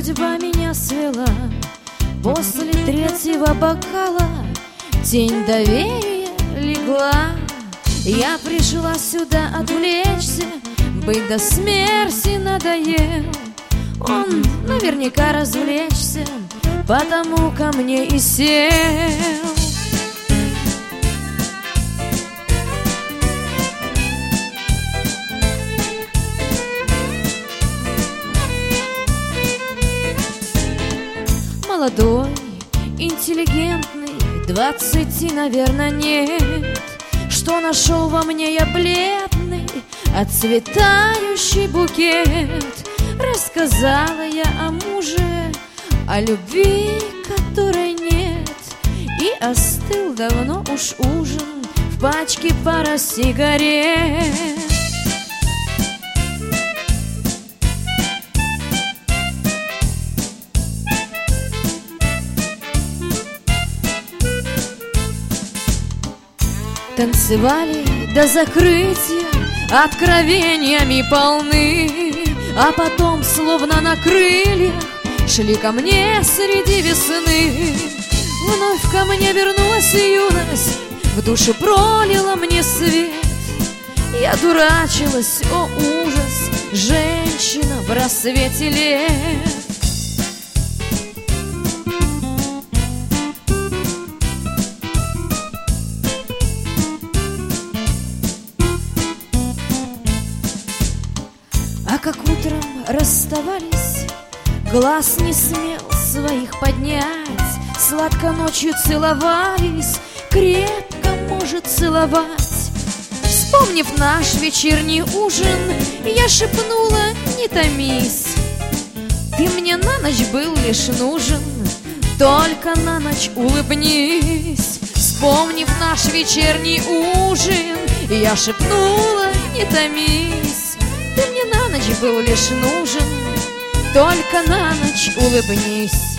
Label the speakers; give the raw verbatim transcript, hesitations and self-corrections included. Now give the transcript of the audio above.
Speaker 1: судьба меня свела. После третьего бокала тень доверия легла. Я пришла сюда отвлечься, быть до смерти надоел. Он наверняка развлечься, потому ко мне и сел. Молодой, интеллигентный, двадцати, наверное, нет. Что нашел во мне я бледный, отцветающий букет. Рассказала я о муже, о любви, которой нет. И остыл давно уж ужин в пачке пара сигарет. Танцевали до закрытия, откровениями полны, а потом, словно на крыльях, шли ко мне среди весны. Вновь ко мне вернулась юность, в душу пролила мне свет. Я дурачилась, о ужас, женщина в рассвете лет. А как утром расставались, глаз не смел своих поднять. Сладко ночью целовались, крепко, может, целовать. Вспомнив наш вечерний ужин, я шепнула: не томись, ты мне на ночь был лишь нужен, только на ночь улыбнись. Вспомнив наш вечерний ужин, я шепнула: не томись, ты мне на ночь был лишь нужен, только на ночь улыбнись.